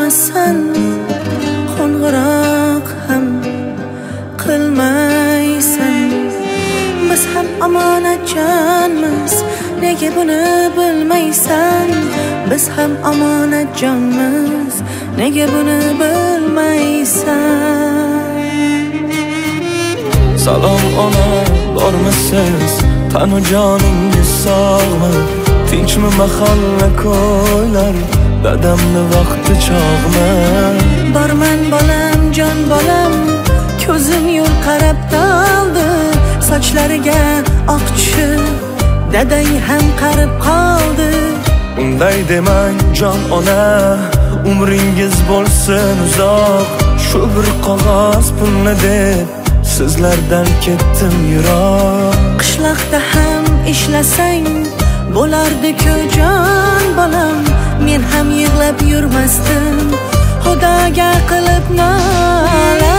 bormasan, qo'ng'iroq ham qilmaysan. Biz ham omonatjonmiz, nega buni bilmaysan? Biz ham omonatjonmiz, nega buni bilmaysan? Salom ona, bormisiz? Tanu joningiz sog'mi? Tinchmi mahalla ko'ylar? Dadamni vaqti chog'mi? Borman bolam, jon bolam, ko'zim yo'l qarab qoldi. Sochlariga oq tushib, dadang ham qarib qoldi. Unday demang jon ona, umringiz bo'lsin uzoq. Shu bir qog'oz pulni deb sizlardan ketdim yiroq. Qishloqda ham ishlasang bo'lardi-ku jon bolam, men ham yig'lab yurmasdim xudoga qilib nola.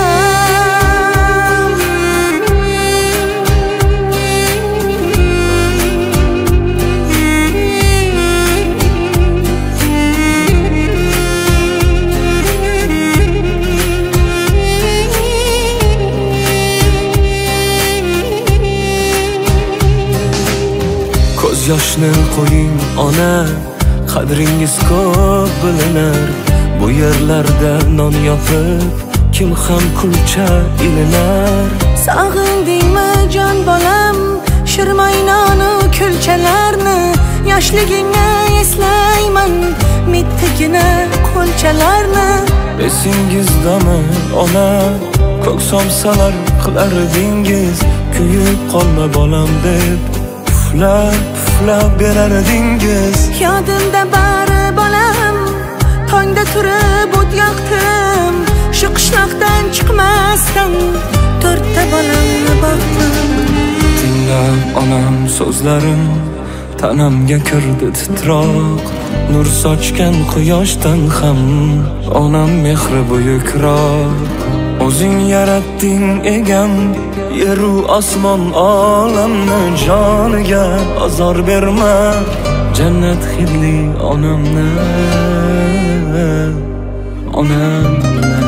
Ko'z yoshni qo'ying ona, qadringiz ko'p bilinar. Bu yerlarda non yopib, kim ham kulcha ilinar. Sog'indingmi jon bolam, shirmoynonu kulchalarni? Yoshligingni eslayman, mittigina qo'lchalarni. Esingizdami ona, ko'k somsalar qilardingiz. Kuyib qolma bolam deb puflab berardingiz. Yodimda bari bolam, tongda turib o't yoqdim. Shu qishloqdan chiqmasdan to'rtta bolamni boqdim. Tingla onam so'zlarim, tanamga kirdi titroq. Nur sochgan quyoshdan ham onam mehri buyukroq. O'zing yaratding egam, yeru osmon olamni. Joniga azor berma, jannat hidli onamni, onam bilan.